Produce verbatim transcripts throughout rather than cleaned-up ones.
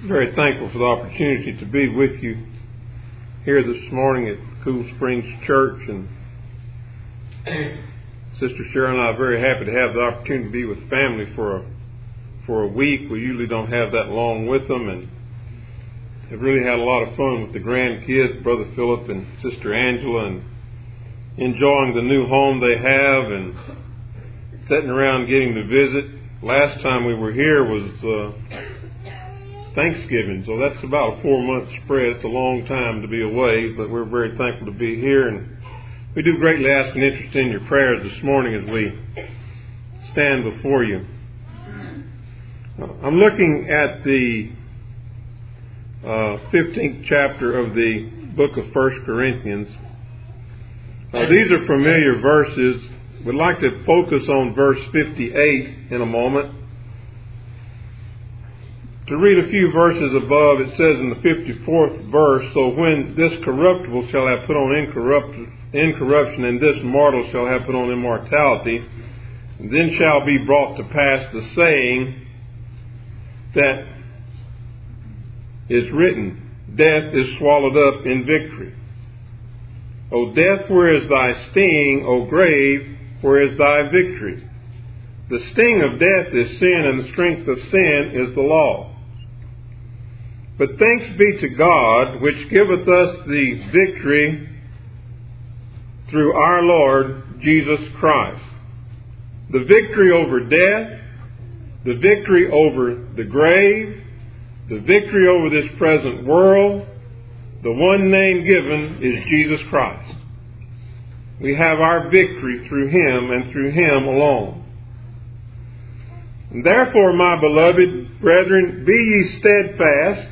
Very thankful for the opportunity to be with you here this morning at Cool Springs Church, and Sister Cheryl and I are very happy to have the opportunity to be with family for a for a week. We usually don't have that long with them, and have really had a lot of fun with the grandkids, Brother Philip and Sister Angela, and enjoying the new home they have and sitting around getting to visit. Last time we were here was uh, Thanksgiving, so that's about a four-month spread. It's a long time to be away, but we're very thankful to be here, and we do greatly ask an interest in your prayers this morning as we stand before you. I'm looking at the uh, fifteenth chapter of the book of First Corinthians. Uh, these are familiar verses. We'd like to focus on verse fifty-eight in a moment. To read a few verses above, it says in the fifty-fourth verse, "So when this corruptible shall have put on incorrupt, incorruption, and this mortal shall have put on immortality, then shall be brought to pass the saying that is written, death is swallowed up in victory. O death, where is thy sting? O grave, where is thy victory? The sting of death is sin, and the strength of sin is the law. But thanks be to God, which giveth us the victory through our Lord Jesus Christ." The victory over death, the victory over the grave, the victory over this present world, the one name given is Jesus Christ. We have our victory through Him and through Him alone. And therefore, my beloved brethren, be ye steadfast,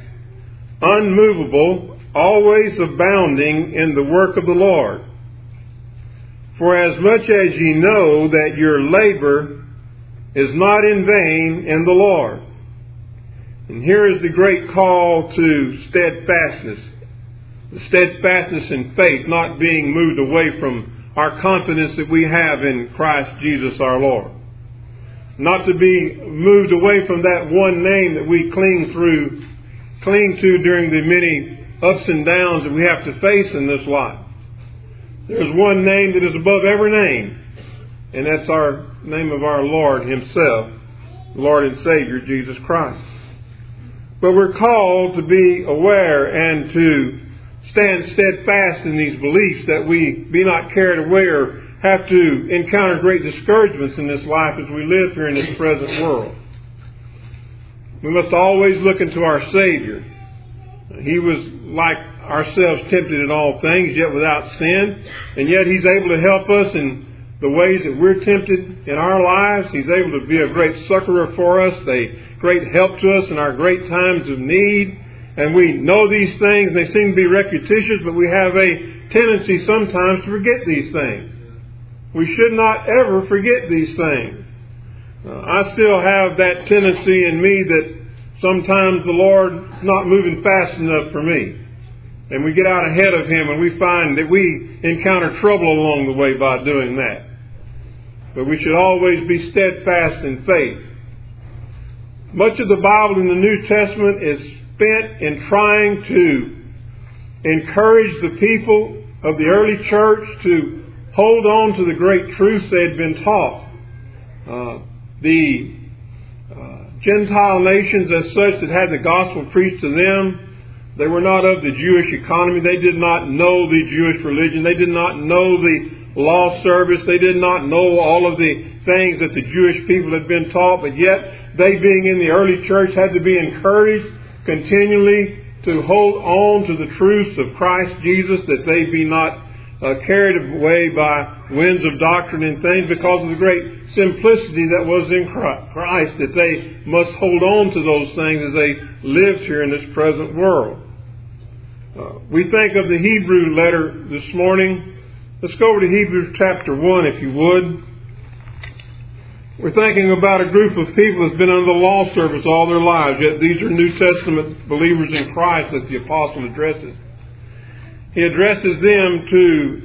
unmovable, always abounding in the work of the Lord. For as much as ye know that your labor is not in vain in the Lord. And here is the great call to steadfastness. The steadfastness in faith, not being moved away from our confidence that we have in Christ Jesus our Lord. Not to be moved away from that one name that we cling through, cling to during the many ups and downs that we have to face in this life. There's one name that is above every name, and that's our name of our Lord Himself, Lord and Savior Jesus Christ. But we're called to be aware and to stand steadfast in these beliefs, that we be not carried away or have to encounter great discouragements in this life as we live here in this present world. We must always look into our Savior. He was like ourselves, tempted in all things, yet without sin. And yet He's able to help us in the ways that we're tempted in our lives. He's able to be a great succorer for us, a great help to us in our great times of need. And we know these things, they seem to be repetitious, but we have a tendency sometimes to forget these things. We should not ever forget these things. Uh, I still have that tendency in me that sometimes the Lord's not moving fast enough for me. And we get out ahead of Him and we find that we encounter trouble along the way by doing that. But we should always be steadfast in faith. Much of the Bible in the New Testament is spent in trying to encourage the people of the early church to hold on to the great truths they had been taught. Uh, the uh, Gentile nations as such that had the gospel preached to them, they were not of the Jewish economy. They did not know the Jewish religion. They did not know the law service. They did not know all of the things that the Jewish people had been taught. But yet, they being in the early church had to be encouraged continually to hold on to the truths of Christ Jesus, that they be not uh, carried away by winds of doctrine and things, because of the great simplicity that was in Christ, that they must hold on to those things as they lived here in this present world. Uh, we think of the Hebrew letter this morning. Let's go over to Hebrews chapter one, if you would. We're thinking about a group of people that's been under the law service all their lives, yet these are New Testament believers in Christ that the apostle addresses. He addresses them to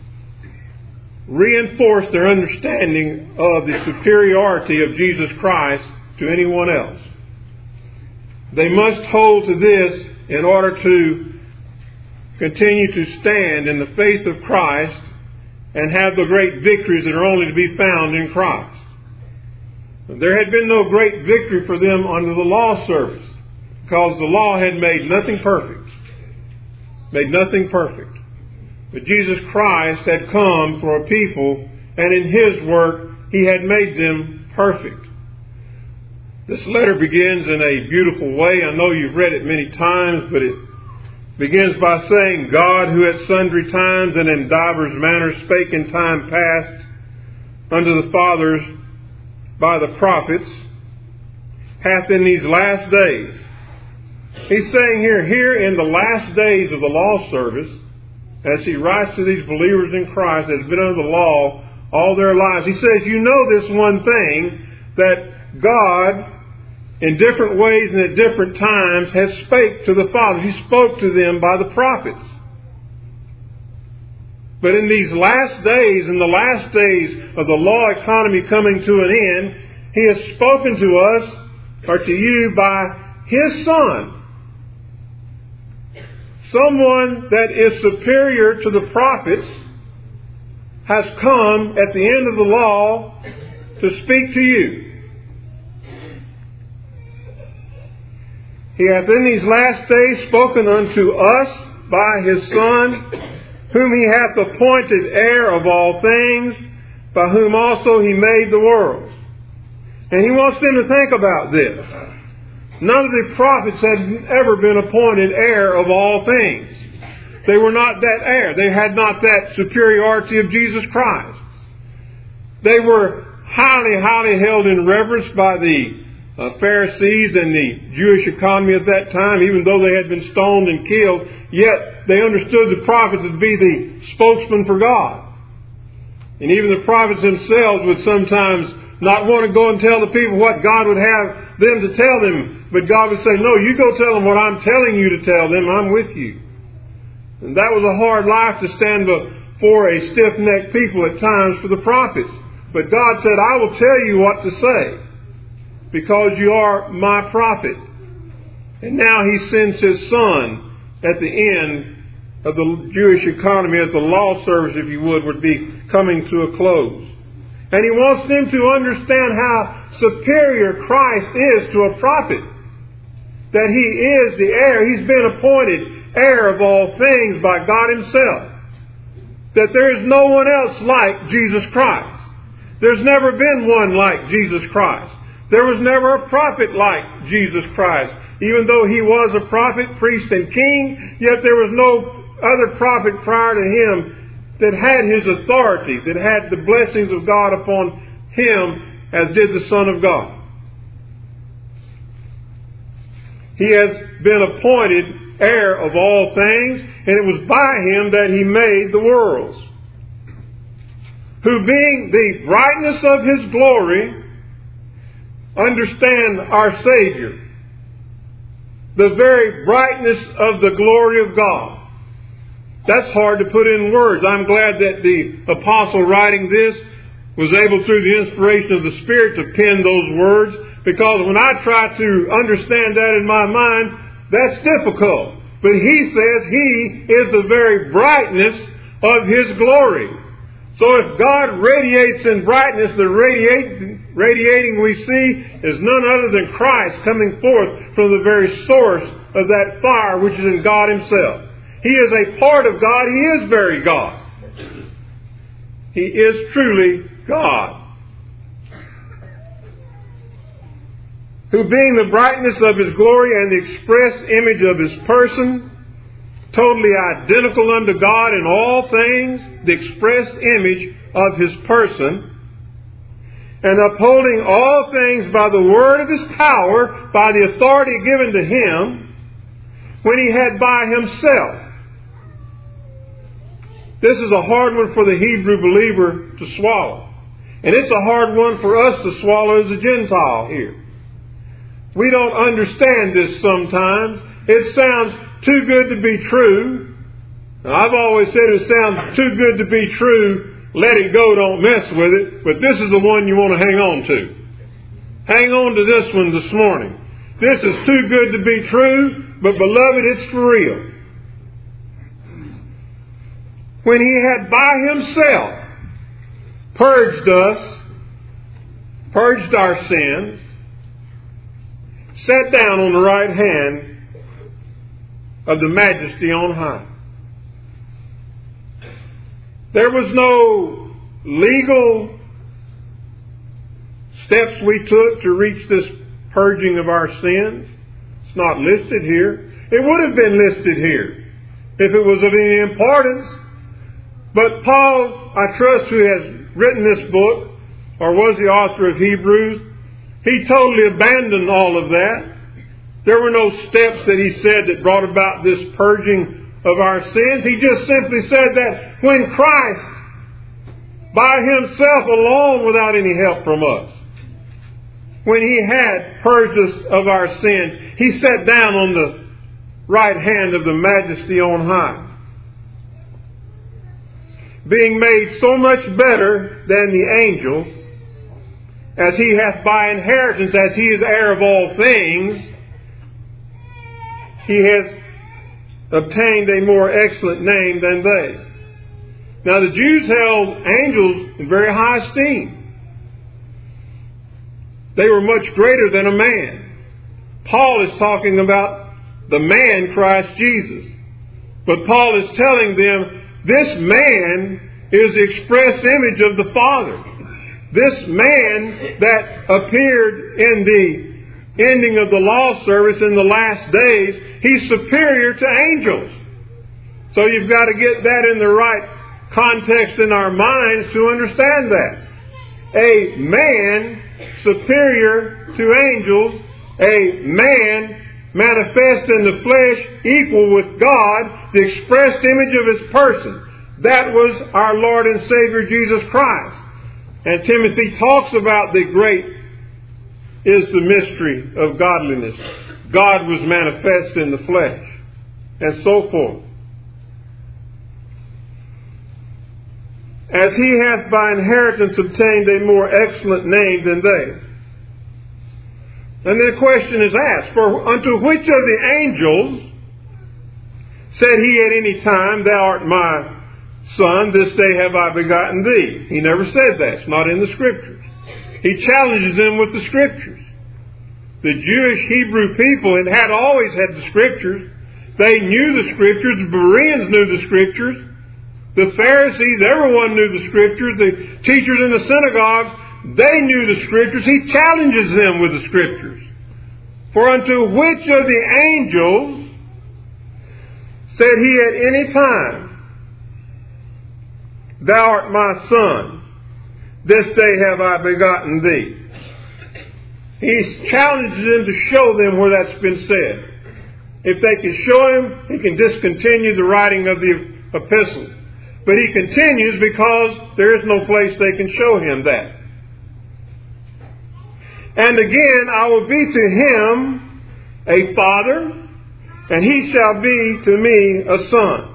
reinforce their understanding of the superiority of Jesus Christ to anyone else. They must hold to this in order to continue to stand in the faith of Christ and have the great victories that are only to be found in Christ. There had been no great victory for them under the law service, because the law had made nothing perfect. Made nothing perfect. But Jesus Christ had come for a people, and in His work He had made them perfect. This letter begins in a beautiful way. I know you've read it many times, but it begins by saying, God, who at sundry times and in divers manners spake in time past unto the fathers by the prophets, hath in these last days. He's saying here, here in the last days of the law service, as he writes to these believers in Christ that have been under the law all their lives, he says, you know this one thing, that God, in different ways and at different times, has spake to the fathers. He spoke to them by the prophets. But in these last days, in the last days of the law economy coming to an end, He has spoken to us, or to you, by His Son. Someone that is superior to the prophets has come at the end of the law to speak to you. He hath in these last days spoken unto us by His Son, whom He hath appointed heir of all things, by whom also He made the world. And He wants them to think about this. None of the prophets had ever been appointed heir of all things. They were not that heir. They had not that superiority of Jesus Christ. They were highly, highly held in reverence by the Uh, Pharisees and the Jewish economy at that time. Even though they had been stoned and killed, yet they understood the prophets to be the spokesman for God. And even the prophets themselves would sometimes not want to go and tell the people what God would have them to tell them, but God would say, no, you go tell them what I'm telling you to tell them. I'm with you. And that was a hard life to stand before a stiff-necked people at times for the prophets. But God said, I will tell you what to say, because you are my prophet. And now He sends His Son at the end of the Jewish economy, as the law service, if you would, would be coming to a close. And He wants them to understand how superior Christ is to a prophet. That He is the heir. He's been appointed heir of all things by God Himself. That there is no one else like Jesus Christ. There's never been one like Jesus Christ. There was never a prophet like Jesus Christ. Even though He was a prophet, priest, and king, yet there was no other prophet prior to Him that had His authority, that had the blessings of God upon Him as did the Son of God. He has been appointed heir of all things, and it was by Him that He made the worlds. Who being the brightness of His glory, understand our Savior, the very brightness of the glory of God. That's hard to put in words. I'm glad that the apostle writing this was able, through the inspiration of the Spirit, to pen those words, because when I try to understand that in my mind, that's difficult. But he says He is the very brightness of His glory. So if God radiates in brightness, the radiate, radiating we see is none other than Christ coming forth from the very source of that fire which is in God Himself. He is a part of God. He is very God. He is truly God. Who being the brightness of His glory and the express image of His person, totally identical unto God in all things, the express image of His person, and upholding all things by the word of His power, by the authority given to Him, when He had by Himself. This is a hard one for the Hebrew believer to swallow. And it's a hard one for us to swallow as a Gentile here. We don't understand this sometimes. It sounds too good to be true. Now, I've always said it sounds too good to be true. Let it go, don't mess with it. But this is the one you want to hang on to. Hang on to this one this morning. This is too good to be true, but beloved, it's for real. When He had by Himself purged us, purged our sins, sat down on the right hand of the Majesty on high. There was no legal steps we took to reach this purging of our sins. It's not listed here. It would have been listed here if it was of any importance. But Paul, I trust, who has written this book, or was the author of Hebrews, he totally abandoned all of that. There were no steps that he said that brought about this purging of our sins. He just simply said that when Christ, by Himself alone, without any help from us, when He had purged us of our sins, He sat down on the right hand of the Majesty on high, being made so much better than the angels, as He hath by inheritance, as He is heir of all things, He has obtained a more excellent name than they. Now the Jews held angels in very high esteem. They were much greater than a man. Paul is talking about the man Christ Jesus. But Paul is telling them, this man is the express image of the Father. This man that appeared in the ending of the law service in the last days, he's superior to angels. So you've got to get that in the right context in our minds to understand that. A man superior to angels, a man manifest in the flesh, equal with God, the expressed image of His person. That was our Lord and Savior Jesus Christ. And Timothy talks about the great is the mystery of godliness. God was manifest in the flesh, and so forth. As He hath by inheritance obtained a more excellent name than they. And then a question is asked, for unto which of the angels said He at any time, Thou art my Son, this day have I begotten thee? He never said that. It's not in the Scriptures. He challenges them with the Scriptures. The Jewish Hebrew people had, had always had the Scriptures. They knew the Scriptures. The Bereans knew the Scriptures. The Pharisees, everyone knew the Scriptures. The teachers in the synagogues, they knew the Scriptures. He challenges them with the Scriptures. For unto which of the angels said He at any time, Thou art my Son, this day have I begotten thee? He challenges them to show them where that's been said. If they can show Him, He can discontinue the writing of the epistle. But He continues because there is no place they can show Him that. And again, I will be to him a father, and he shall be to me a son.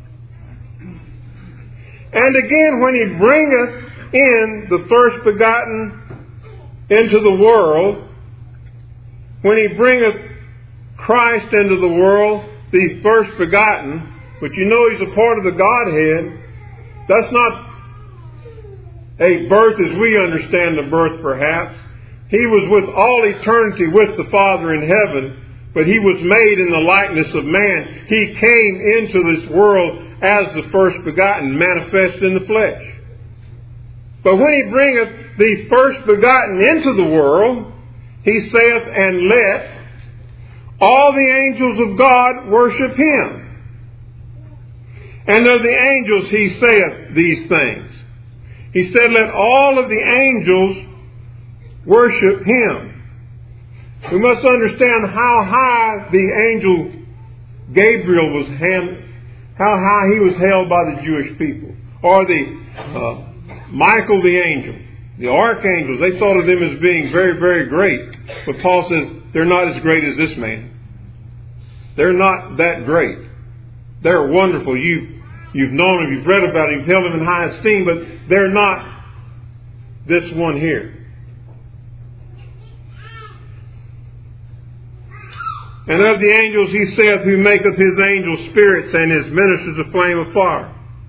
And again, when He bringeth in the first begotten into the world, when He bringeth Christ into the world, the first begotten, but you know He's a part of the Godhead, that's not a birth as we understand the birth perhaps. He was with all eternity with the Father in heaven, but He was made in the likeness of man. He came into this world as the first begotten, manifest in the flesh. But when He bringeth the first begotten into the world, He saith, and let all the angels of God worship Him. And of the angels He saith these things. He said, let all of the angels worship Him. We must understand how high the angel Gabriel was held, how high he was held by the Jewish people. Or the uh, Michael the angel, the archangels, they thought of them as being very, very great. But Paul says, they're not as great as this man. They're not that great. They're wonderful. You've, you've known them, you've read about them, you've held them in high esteem, but they're not this one here. And of the angels he saith, who maketh his angels spirits and his ministers a flame of fire.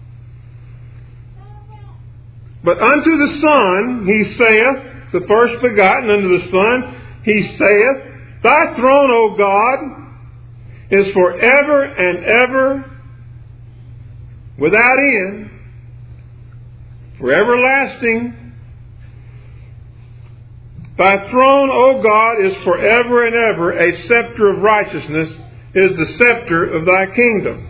But unto the Son he saith, the first begotten unto the Son, he saith, Thy throne, O God, is forever and ever without end, for everlasting. Thy throne, O God, is forever and ever. A scepter of righteousness is the scepter of thy kingdom.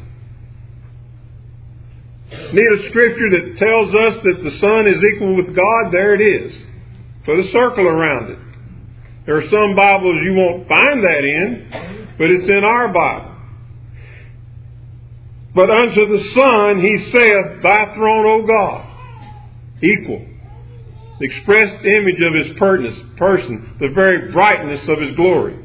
Need a scripture that tells us that the Son is equal with God? There it is. Put a circle around it. There are some Bibles you won't find that in, but it's in our Bible. But unto the Son he saith, Thy throne, O God, equal. The expressed image of his person, the very brightness of his glory.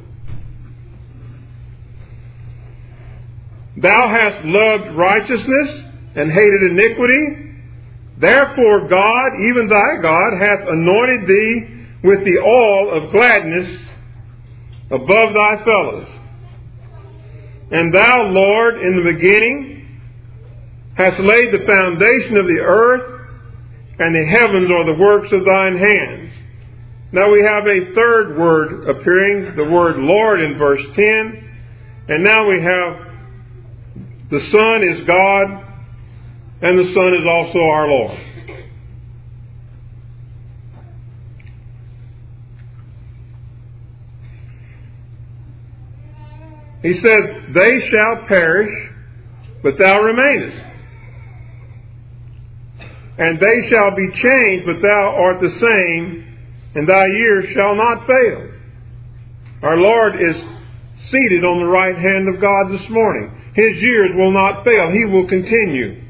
Thou hast loved righteousness and hated iniquity. Therefore God, even thy God, hath anointed thee with the oil of gladness above thy fellows. And thou, Lord, in the beginning, hast laid the foundation of the earth, and the heavens are the works of thine hands. Now we have a third word appearing, the word Lord in verse ten. And now we have the Son is God, and the Son is also our Lord. He says, They shall perish, but thou remainest. And they shall be changed, but thou art the same, and thy years shall not fail. Our Lord is seated on the right hand of God this morning. His years will not fail. He will continue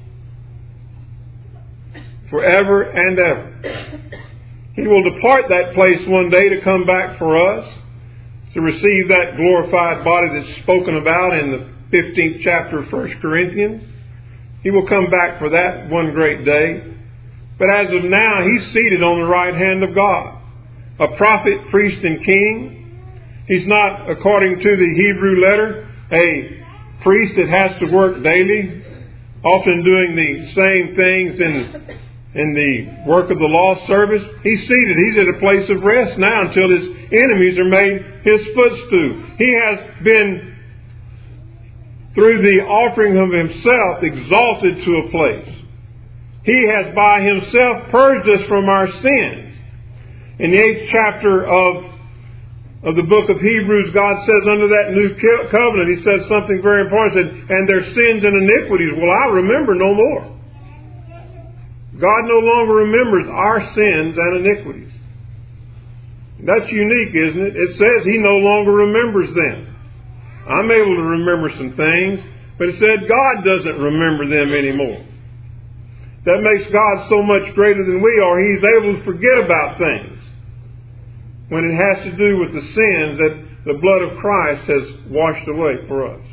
forever and ever. He will depart that place one day to come back for us, to receive that glorified body that's spoken about in the fifteenth chapter of First Corinthians. He will come back for that one great day. But as of now, he's seated on the right hand of God. A prophet, priest, and king. He's not, according to the Hebrew letter, a priest that has to work daily, often doing the same things in, in the work of the law service. He's seated. He's at a place of rest now until his enemies are made his footstool. He has been, through the offering of himself, exalted to a place. He has by himself purged us from our sins. In the eighth chapter of, of the book of Hebrews, God says under that new covenant, he says something very important. He said, and their sins and iniquities will I remember no more. God no longer remembers our sins and iniquities. That's unique, isn't it? It says he no longer remembers them. I'm able to remember some things, but it said God doesn't remember them anymore. That makes God so much greater than we are. He's able to forget about things when it has to do with the sins that the blood of Christ has washed away for us.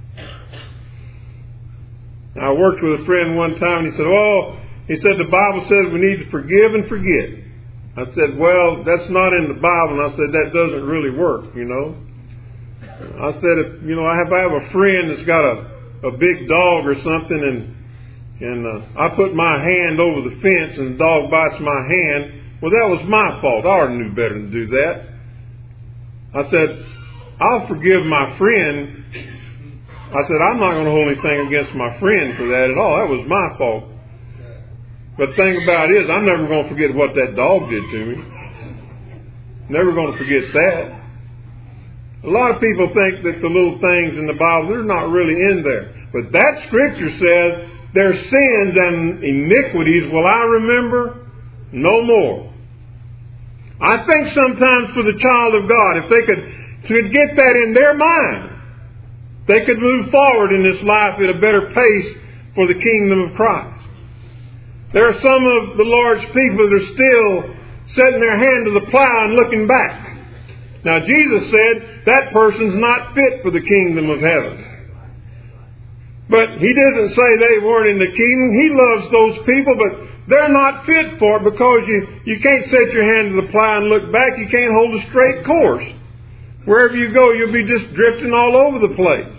Now, I worked with a friend one time, and he said, oh, he said, the Bible says we need to forgive and forget. I said, well, that's not in the Bible. And I said, that doesn't really work, you know. I said, if, you know, I have, I have a friend that's got a, a big dog or something, and and uh, I put my hand over the fence and the dog bites my hand. Well, that was my fault. I already knew better than to do that. I said, I'll forgive my friend. I said, I'm not going to hold anything against my friend for that at all. That was my fault. But the thing about it is, I'm never going to forget what that dog did to me. Never going to forget that. A lot of people think that the little things in the Bible, they're not really in there. But that scripture says, their sins and iniquities will I remember no more. I think sometimes for the child of God, if they could, could get that in their mind, they could move forward in this life at a better pace for the kingdom of Christ. There are some of the Lord's people that are still setting their hand to the plow and looking back. Now, Jesus said that person's not fit for the kingdom of heaven. But He doesn't say they weren't in the kingdom. He loves those people, but they're not fit for it because you, you can't set your hand to the plow and look back. You can't hold a straight course. Wherever you go, you'll be just drifting all over the place.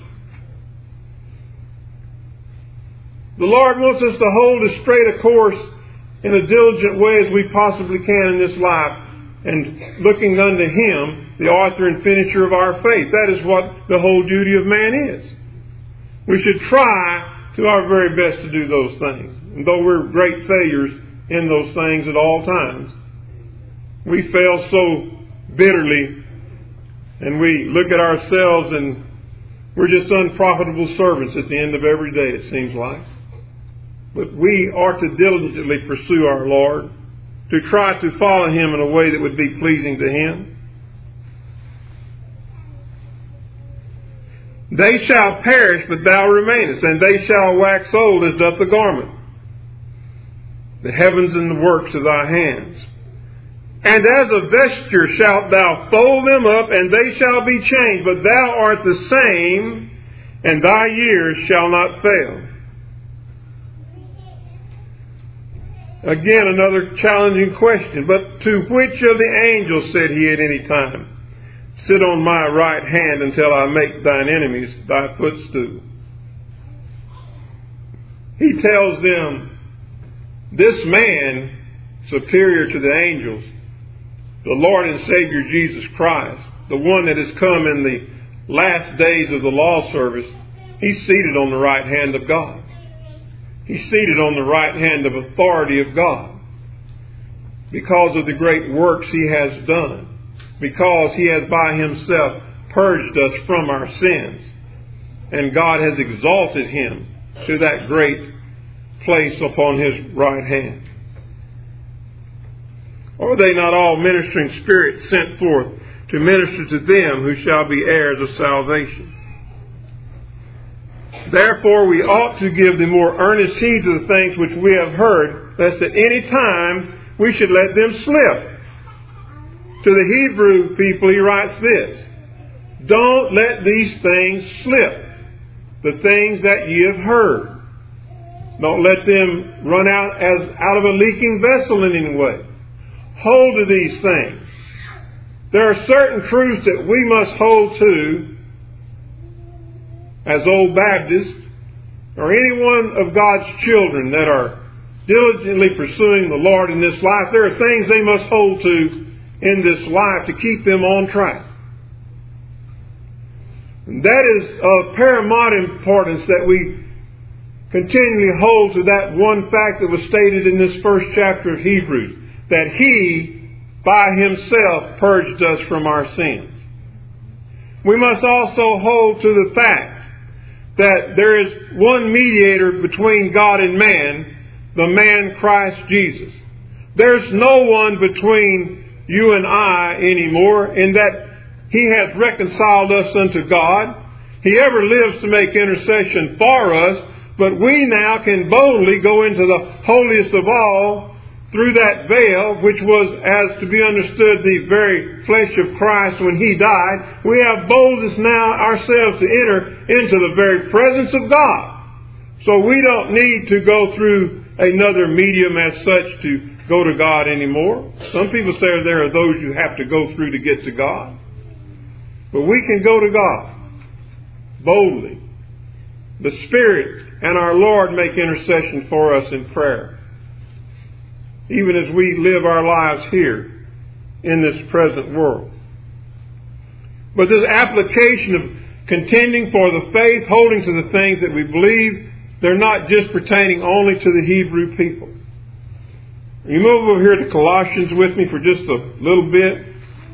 The Lord wants us to hold as straight a course in a diligent way as we possibly can in this life, and looking unto Him, the author and finisher of our faith. That is what the whole duty of man is. We should try to our very best to do those things. And though we're great failures in those things at all times, we fail so bitterly, and we look at ourselves and we're just unprofitable servants at the end of every day, it seems like. But we are to diligently pursue our Lord, to try to follow Him in a way that would be pleasing to Him. They shall perish, but thou remainest, and they shall wax old as doth the garment. The heavens and the works of thy hands. And as a vesture shalt thou fold them up, and they shall be changed, but thou art the same, and thy years shall not fail. Again, another challenging question. But to which of the angels said He at any time, sit on my right hand until I make thine enemies thy footstool? He tells them, this man, superior to the angels, the Lord and Savior Jesus Christ, the one that has come in the last days of the law service, He's seated on the right hand of God. He's seated on the right hand of authority of God because of the great works He has done, because He has by Himself purged us from our sins, and God has exalted Him to that great place upon His right hand. Are they not all ministering spirits sent forth to minister to them who shall be heirs of salvation? Therefore we ought to give the more earnest heed to the things which we have heard, lest at any time we should let them slip. To the Hebrew people he writes this, don't let these things slip, the things that ye have heard. Don't let them run out as out of a leaking vessel in any way. Hold to these things. There are certain truths that we must hold to as old Baptists, or any one of God's children that are diligently pursuing the Lord in this life. There are things they must hold to in this life to keep them on track. And that is of paramount importance that we continually hold to that one fact that was stated in this first chapter of Hebrews, that He, by Himself, purged us from our sins. We must also hold to the fact that there is one mediator between God and man, the man Christ Jesus. There's no one between you and I anymore, in that He hath reconciled us unto God. He ever lives to make intercession for us, but we now can boldly go into the holiest of all through that veil, which was, as to be understood, the very flesh of Christ when He died. We have boldness now ourselves to enter into the very presence of God. So we don't need to go through another medium as such to go to God anymore. Some people say there are those you have to go through to get to God. But we can go to God boldly. The Spirit and our Lord make intercession for us in prayer, even as we live our lives here in this present world. But this application of contending for the faith, holding to the things that we believe, they're not just pertaining only to the Hebrew people. You move over here to Colossians with me for just a little bit.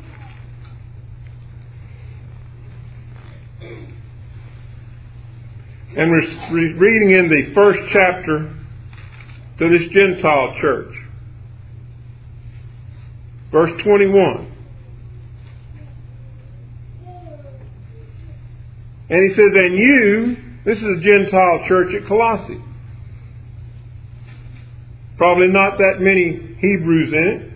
And we're reading in the first chapter to this Gentile church. Verse twenty-one. And he says, and you, this is a Gentile church at Colossae. Probably not that many Hebrews in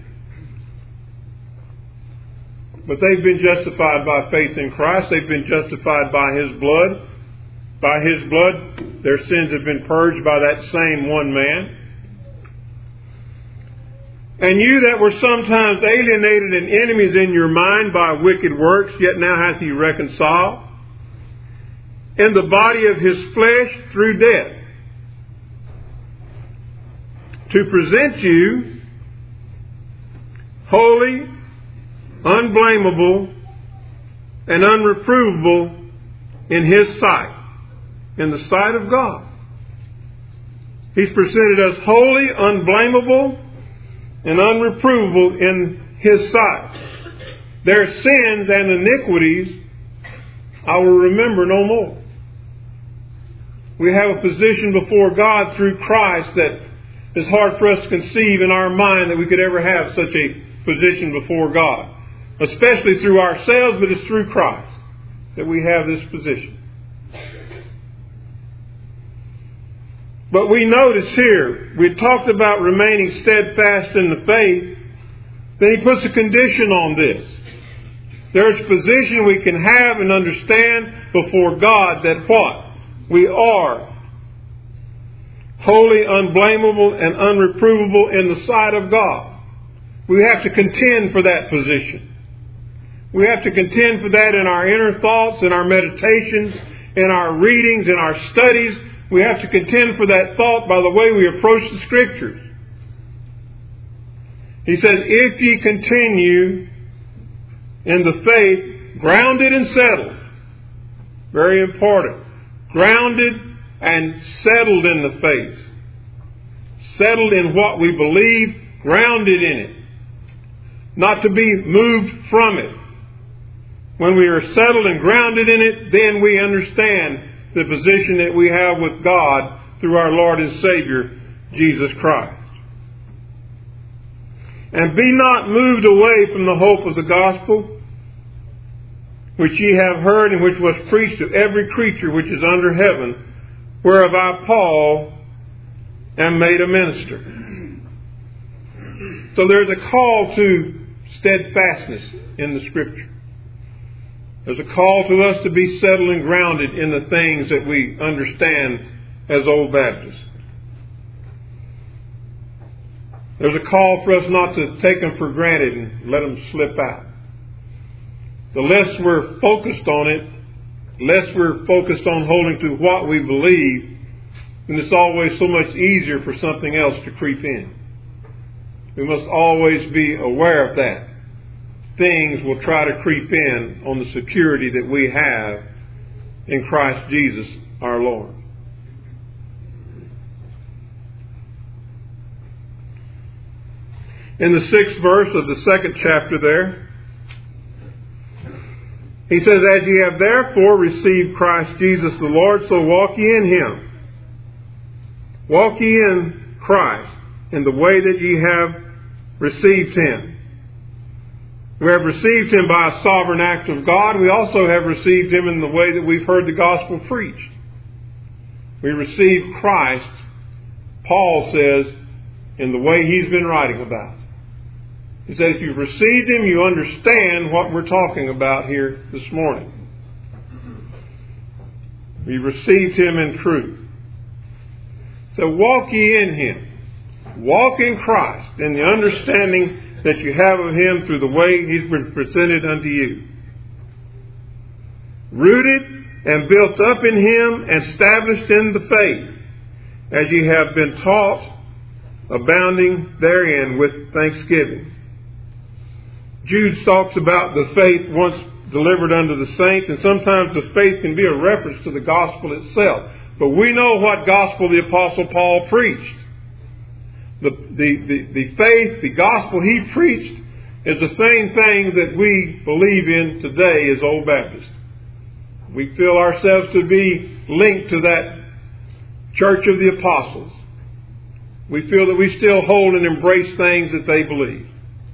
it. But they've been justified by faith in Christ. They've been justified by His blood. By His blood, their sins have been purged by that same one man. And you that were sometimes alienated and enemies in your mind by wicked works, yet now hath he reconciled in the body of his flesh through death, to present you holy, unblameable, and unreprovable in his sight, in the sight of God. He's presented us holy, unblameable, and unreprovable in his sight. Their sins and iniquities I will remember no more. We have a position before God through Christ that is hard for us to conceive in our mind that we could ever have such a position before God. Especially through ourselves, but it's through Christ that we have this position. But we notice here, we talked about remaining steadfast in the faith. Then he puts a condition on this. There's a position we can have and understand before God that what? We are holy, unblameable, and unreprovable in the sight of God. We have to contend for that position. We have to contend for that in our inner thoughts, in our meditations, in our readings, in our studies. We have to contend for that thought by the way we approach the Scriptures. He says, if ye continue in the faith, grounded and settled. Very important. Grounded and settled in the faith. Settled in what we believe, grounded in it. Not to be moved from it. When we are settled and grounded in it, then we understand the position that we have with God through our Lord and Savior, Jesus Christ. And be not moved away from the hope of the gospel, which ye have heard and which was preached to every creature which is under heaven, whereof I, Paul, am made a minister. So there's a call to steadfastness in the Scripture. There's a call to us to be settled and grounded in the things that we understand as Old Baptists. There's a call for us not to take them for granted and let them slip out. The less we're focused on it, less we're focused on holding to what we believe, then it's always so much easier for something else to creep in. We must always be aware of that. Things will try to creep in on the security that we have in Christ Jesus our Lord. In the sixth verse of the second chapter there, he says, as ye have therefore received Christ Jesus the Lord, so walk ye in him. Walk ye in Christ in the way that ye have received him. We have received him by a sovereign act of God. We also have received him in the way that we've heard the gospel preached. We receive Christ, Paul says, in the way he's been writing about. He said if you've received him, you understand what we're talking about here this morning. We received him in truth. So walk ye in him. Walk in Christ in the understanding that you have of him through the way he's been presented unto you. Rooted and built up in him, established in the faith, as ye have been taught, abounding therein with thanksgiving. Jude talks about the faith once delivered unto the saints, and sometimes the faith can be a reference to the gospel itself. But we know what gospel the Apostle Paul preached. The, the, the, the faith, the gospel he preached is the same thing that we believe in today as Old Baptists. We feel ourselves to be linked to that church of the apostles. We feel that we still hold and embrace things that they believe.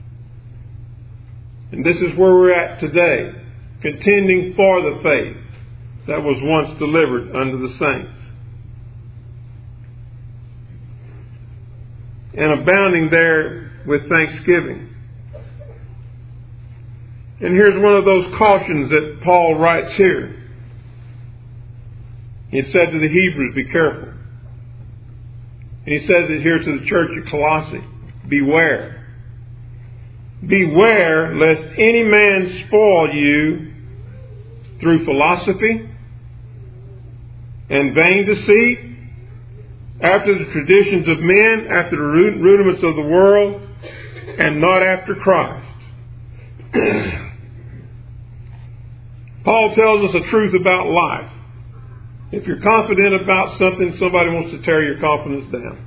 And this is where we're at today, contending for the faith that was once delivered unto the saints. And abounding there with thanksgiving. And here's one of those cautions that Paul writes here. He said to the Hebrews, be careful. And he says it here to the church at Colossae, beware. Beware lest any man spoil you through philosophy and vain deceit, after the traditions of men, after the rudiments of the world, and not after Christ. Paul tells us the truth about life. If you're confident about something, somebody wants to tear your confidence down.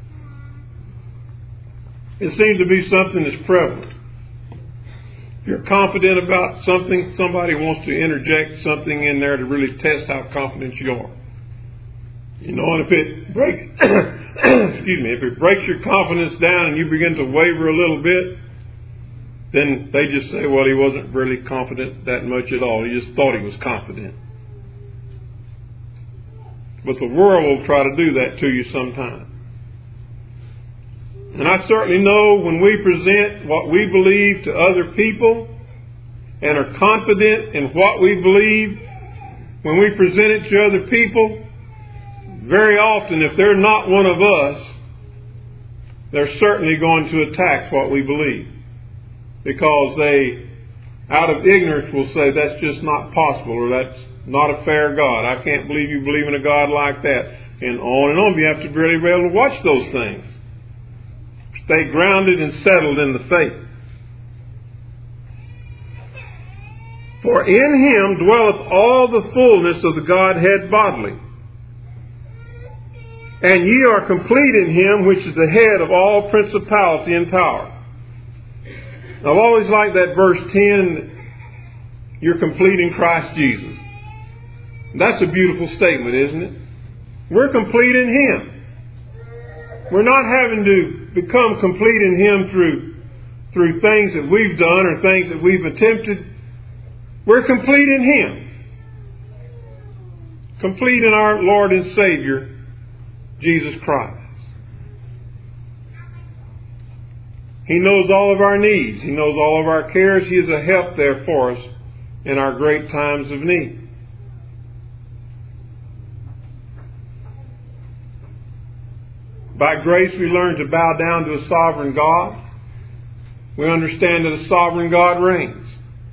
It seems to be something that's prevalent. If you're confident about something, somebody wants to interject something in there to really test how confident you are. You know, and if it breaks, excuse me, if it breaks your confidence down and you begin to waver a little bit, then they just say, well, he wasn't really confident that much at all. He just thought he was confident. But the world will try to do that to you sometime. And I certainly know when we present what we believe to other people and are confident in what we believe, when we present it to other people, very often, if they're not one of us, they're certainly going to attack what we believe. Because they, out of ignorance, will say that's just not possible, or that's not a fair God. I can't believe you believe in a God like that. And on and on. You have to really be able to watch those things. Stay grounded and settled in the faith. For in him dwelleth all the fullness of the Godhead bodily. And ye are complete in him, which is the head of all principality and power. I've always liked that verse ten, you're complete in Christ Jesus. That's a beautiful statement, isn't it? We're complete in him. We're not having to become complete in him through, through things that we've done or things that we've attempted. We're complete in him. Complete in our Lord and Savior, Jesus Christ. He knows all of our needs. He knows all of our cares. He is a help there for us in our great times of need. By grace we learn to bow down to a sovereign God. We understand that a sovereign God reigns.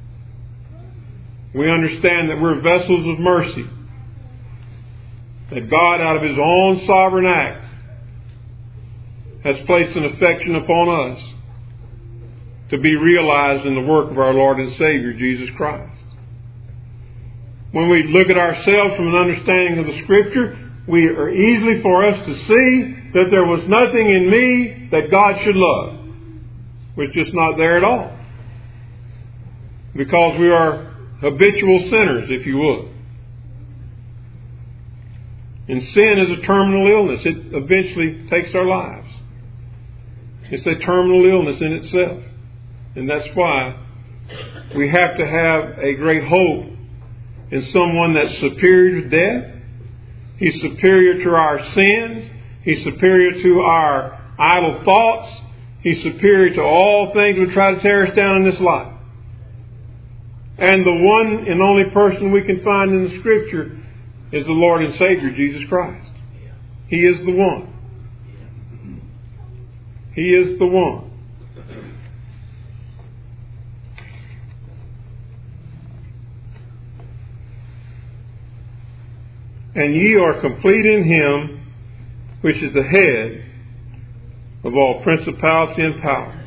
We understand that we're vessels of mercy. That God, out of his own sovereign act, has placed an affection upon us to be realized in the work of our Lord and Savior, Jesus Christ. When we look at ourselves from an understanding of the Scripture, we are easily for us to see that there was nothing in me that God should love. It's just not there at all. Because we are habitual sinners, if you would. And sin is a terminal illness. It eventually takes our lives. It's a terminal illness in itself. And that's why we have to have a great hope in someone that's superior to death. He's superior to our sins. He's superior to our idle thoughts. He's superior to all things that try to tear us down in this life. And the one and only person we can find in the Scripture is the Lord and Savior, Jesus Christ. He is the one. He is the one. And ye are complete in him, which is the head of all principality and power.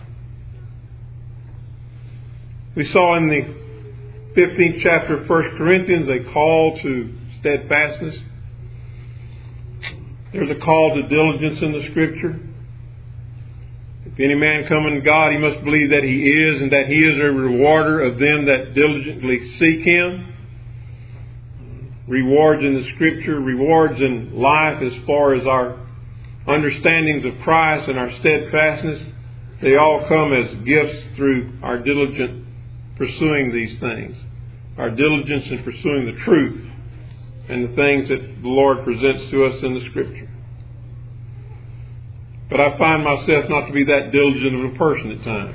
We saw in the fifteenth chapter of First Corinthians a call to steadfastness. There's a call to diligence in the Scripture. If any man come unto God, he must believe that he is, and that he is a rewarder of them that diligently seek him. Rewards in the Scripture, rewards in life as far as our understandings of Christ and our steadfastness, they all come as gifts through our diligent pursuing these things. Our diligence in pursuing the truth and the things that the Lord presents to us in the Scripture. But I find myself not to be that diligent of a person at times.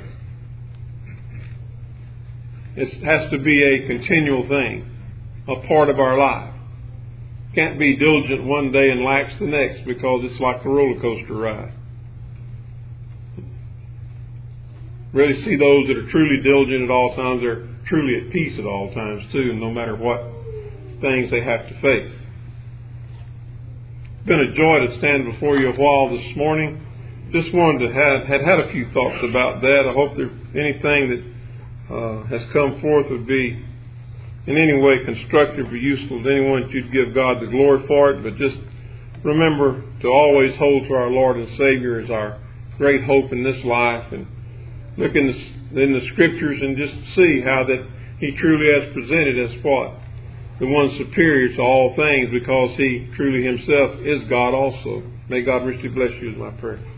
It has to be a continual thing, a part of our life. Can't be diligent one day and lax the next, because it's like a roller coaster ride. really see those that are truly diligent at all times. They're truly at peace at all times too, no matter what things they have to face. It's been a joy to stand before you a while this morning. Just wanted to have had had a few thoughts about that. I hope there anything that uh, has come forth would be in any way constructive or useful to anyone, that you'd give God the glory for it. But just remember to always hold to our Lord and Savior as our great hope in this life, and look in the, in the Scriptures and just see how that He truly has presented as what? The one superior to all things, because He truly Himself is God also. May God richly bless you is my prayer.